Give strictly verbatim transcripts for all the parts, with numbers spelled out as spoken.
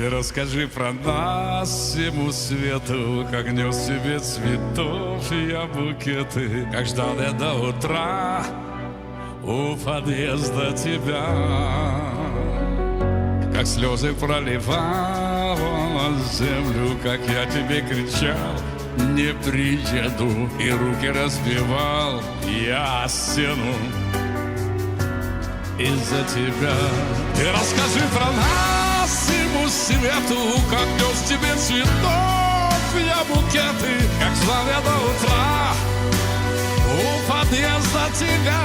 Ты расскажи про нас всему свету, как нес тебе цветов я букеты, как ждал я до утра у подъезда тебя, как слезы проливал на землю, как я тебе кричал: не приеду, и руки разбивал я стену из-за тебя. Ты расскажи про нас всему свету, как нес тебе цветов я букеты, как ждал я до утра у подъезда тебя,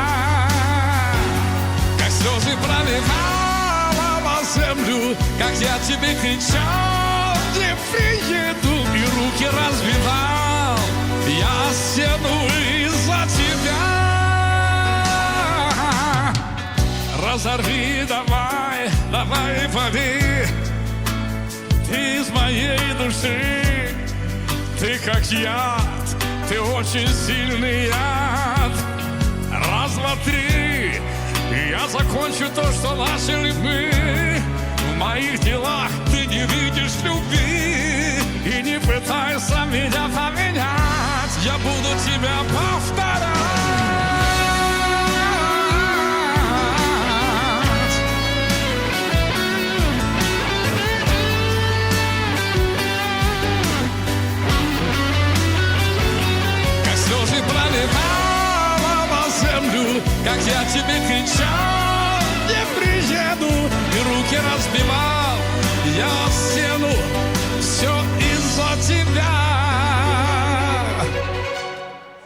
как слезы проливала на землю, как я тебе кричал: не приеду, и руки разбивал я стену из-за тебя. Разорви, давай, давай, поди, ты из моей души, ты как яд, ты очень сильный яд. Раз, два, три, и я закончу то, что начали мы. В моих делах ты не видишь любви, и не пытайся меня поменять, я буду тебя повторять. Проливала на землю, как я тебе кричал: не приеду, и руки разбивал я стену, все